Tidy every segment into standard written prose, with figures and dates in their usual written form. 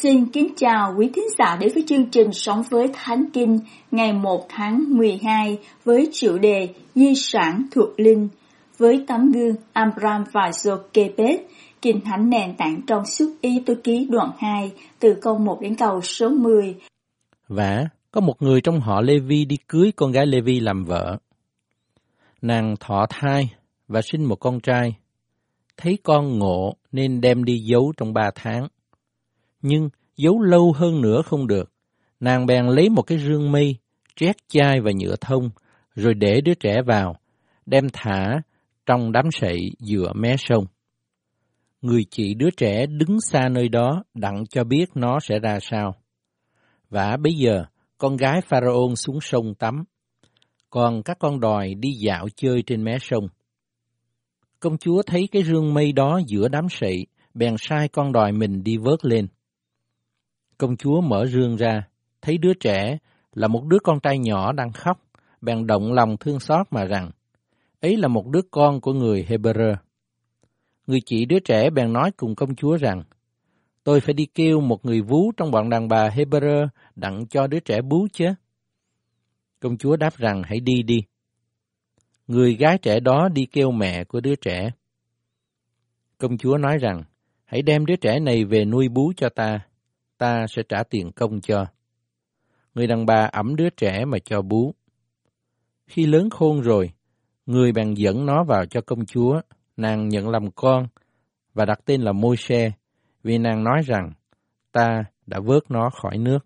Xin kính chào quý thính giả đến với chương trình Sống với Thánh Kinh ngày 1 tháng 12 với chủ đề Di sản thuộc linh với tấm gương Abraham và Jochebed, Kinh Thánh nền tảng trong Xuất Ê-tô ký đoạn 2 từ câu 1 đến câu số 10. Và có một người trong họ Lê-vi đi cưới con gái Lê-vi làm vợ. Nàng thọ thai và sinh một con trai. Thấy con ngộ nên đem đi giấu trong 3 tháng. Nhưng giấu lâu hơn nữa không được. Nàng bèn lấy một cái rương mây, trét chai và nhựa thông, rồi để đứa trẻ vào, đem thả trong đám sậy giữa mé sông. Người chị đứa trẻ đứng xa nơi đó đặng cho biết nó sẽ ra sao. Và bây giờ, con gái Pharaon xuống sông tắm, còn các con đòi đi dạo chơi trên mé sông. Công chúa thấy cái rương mây đó giữa đám sậy, bèn sai con đòi mình đi vớt lên. Công chúa mở rương ra, thấy đứa trẻ là một đứa con trai nhỏ đang khóc, bèn động lòng thương xót mà rằng, ấy là một đứa con của người Hebrew. Người chị đứa trẻ bèn nói cùng công chúa rằng, tôi phải đi kêu một người vú trong bọn đàn bà Hebrew đặng cho đứa trẻ bú chứ. Công chúa đáp rằng, hãy đi đi. Người gái trẻ đó đi kêu mẹ của đứa trẻ. Công chúa nói rằng, hãy đem đứa trẻ này về nuôi bú cho ta sẽ trả tiền công cho. Người đàn bà ẵm đứa trẻ mà cho bú. Khi lớn khôn rồi, người bèn dẫn nó vào cho công chúa, nàng nhận làm con và đặt tên là Môi-se, vì nàng nói rằng, ta đã vớt nó khỏi nước.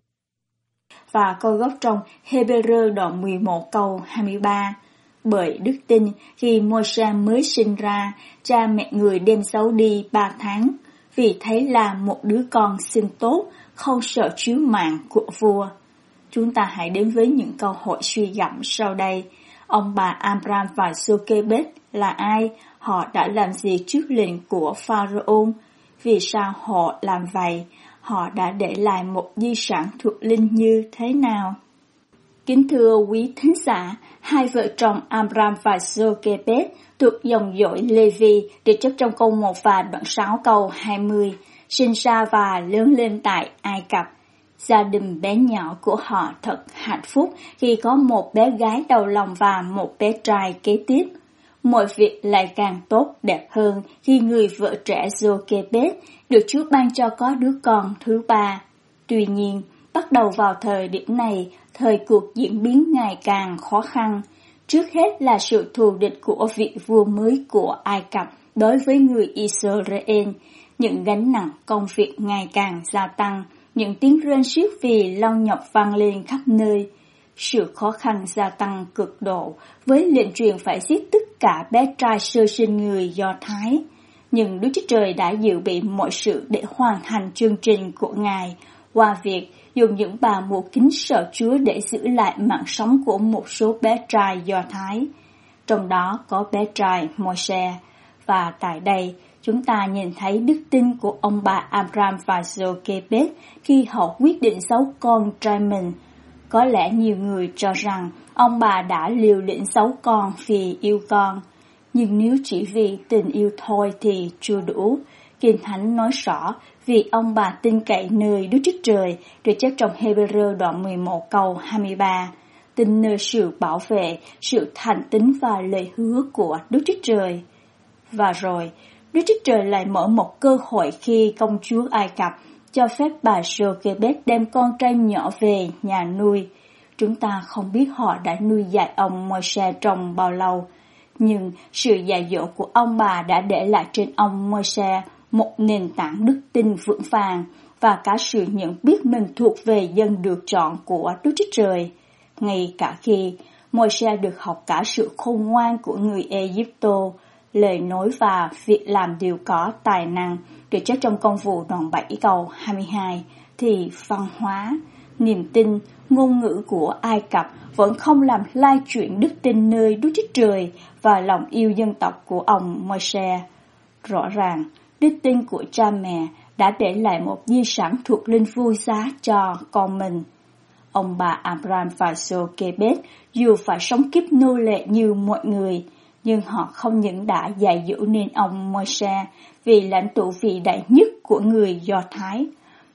Và câu gốc trong Hebrew đoạn 11 câu 23. Bởi đức tin, khi Môi-se mới sinh ra, cha mẹ người đem giấu đi 3 tháng, vì thấy là một đứa con xinh tốt, không sợ chiếu mạng của vua. Chúng ta hãy đến với những câu hỏi suy gẫm sau đây. Ông bà Abraham và Jochebed là ai? Họ đã làm gì trước lệnh của Pharaoh? Vì sao họ làm vậy? Họ đã để lại một di sản thuộc linh như thế nào? Kính thưa quý thính giả, hai vợ chồng Abraham và Jochebed thuộc dòng dõi Lê-vi được chép trong câu 1 và đoạn 6 câu 20, sinh ra và lớn lên tại Ai Cập. Gia đình bé nhỏ của họ thật hạnh phúc khi có một bé gái đầu lòng và một bé trai kế tiếp. Mọi việc lại càng tốt đẹp hơn khi người vợ trẻ Jochebed được Chúa ban cho có đứa con thứ ba. Tuy nhiên, bắt đầu vào thời điểm này, thời cuộc diễn biến ngày càng khó khăn. Trước hết là sự thù địch của vị vua mới của Ai Cập đối với người Israel, những gánh nặng công việc ngày càng gia tăng, những tiếng rên xiết vì lao nhọc vang lên khắp nơi. Sự khó khăn gia tăng cực độ với lệnh truyền phải giết tất cả bé trai sơ sinh người Do Thái. Nhưng Đức Chúa Trời đã dự bị mọi sự để hoàn thành chương trình của Ngài qua việc dùng những bà mụ kính sợ Chúa để giữ lại mạng sống của một số bé trai Do Thái. Trong đó có bé trai Môi-se. Và tại đây, chúng ta nhìn thấy đức tin của ông bà Abraham và Jochebed khi họ quyết định giấu con trai mình. Có lẽ nhiều người cho rằng ông bà đã liều lĩnh giấu con vì yêu con. Nhưng nếu chỉ vì tình yêu thôi thì chưa đủ. Kinh Thánh nói rõ vì ông bà tin cậy nơi Đức Chúa Trời được chép trong Hebrew đoạn 11 câu 23. Tin nơi sự bảo vệ, sự thành tín và lời hứa của Đức Chúa Trời. Và rồi, Đức Chúa Trời lại mở một cơ hội khi công chúa Ai Cập cho phép bà Jochebed đem con trai nhỏ về nhà nuôi. Chúng ta không biết họ đã nuôi dạy ông Môi-se trong bao lâu, nhưng sự dạy dỗ của ông bà đã để lại trên ông Môi-se một nền tảng đức tin vững vàng và cả sự nhận biết mình thuộc về dân được chọn của Đức Chúa Trời. Ngay cả khi Môi-se được học cả sự khôn ngoan của người Ai-Cập, lời nói và việc làm đều có tài năng, được chép trong Công vụ đoạn 7 câu 22, thì văn hóa, niềm tin, ngôn ngữ của Ai Cập vẫn không làm lai chuyển đức tin nơi Đức Chúa Trời và lòng yêu dân tộc của ông Môi-se. Rõ ràng, đức tin của cha mẹ đã để lại một di sản thuộc linh vô giá cho con mình. Ông bà Abraham và Jochebed dù phải sống kiếp nô lệ như mọi người, nhưng họ không những đã dạy dỗ nên ông Môi-se vì lãnh tụ vĩ đại nhất của người Do Thái,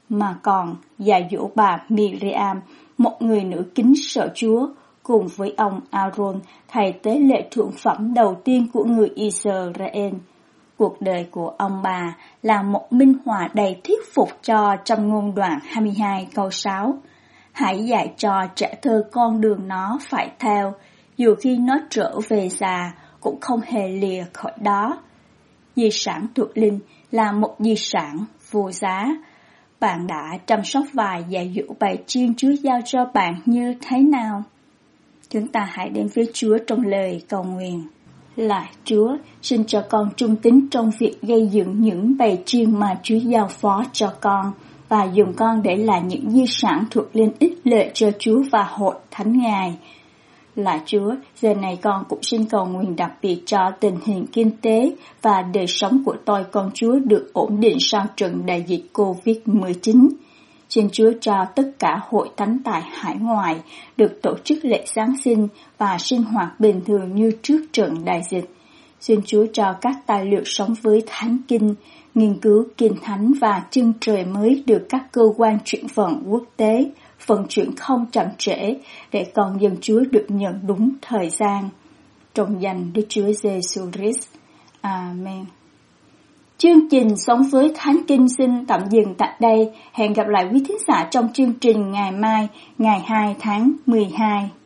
mà còn dạy dỗ bà Miriam, một người nữ kính sợ Chúa, cùng với ông Aaron, thầy tế lễ thượng phẩm đầu tiên của người Israel. Cuộc đời của ông bà là một minh họa đầy thuyết phục cho trong ngôn đoạn 22 câu 6. Hãy dạy cho trẻ thơ con đường nó phải theo, dù khi nó trở về già cũng không hề lìa khỏi đó. Di sản thuộc linh là một di sản vô giá. Bạn đã chăm sóc và dạy dỗ bài chiên Chúa giao cho bạn như thế nào? Chúng ta hãy đến với Chúa trong lời cầu nguyện. Lạy Chúa, xin cho con trung tín trong việc gây dựng những bài chiên mà Chúa giao phó cho con, và dùng con để là những di sản thuộc linh ích lợi cho Chúa và hội thánh Ngài. Lạy Chúa, giờ này con cũng xin cầu nguyện đặc biệt cho tình hình kinh tế và đời sống của tôi con Chúa được ổn định sau trận đại dịch COVID-19. Xin Chúa cho tất cả hội thánh tại hải ngoại được tổ chức lễ Giáng sinh và sinh hoạt bình thường như trước trận đại dịch. Xin Chúa cho các tài liệu sống với Thánh Kinh, nghiên cứu Kinh Thánh và chân trời mới được các cơ quan chuyển vận quốc tế vận chuyển không chậm trễ để con dân Chúa được nhận đúng thời gian. Trong danh Đức Chúa Giêsu Christ. Amen. Chương trình Sống với Thánh Kinh xin tạm dừng tại đây. Hẹn gặp lại quý thính giả trong chương trình ngày mai, ngày 2 tháng 12.